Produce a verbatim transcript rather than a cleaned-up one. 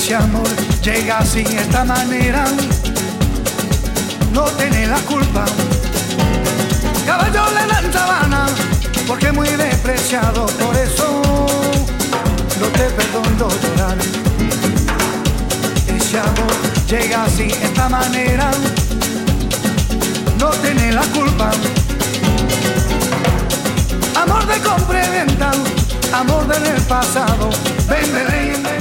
ese amor llega así, de esta manera, no tiene la culpa. Caballo le dan sabana, porque es muy despreciado, por eso no te perdono llorar. Ese amor llega así, de esta manera, no tiene la culpa. Amor de compra y venta, amor del pasado, ven, ven, ven.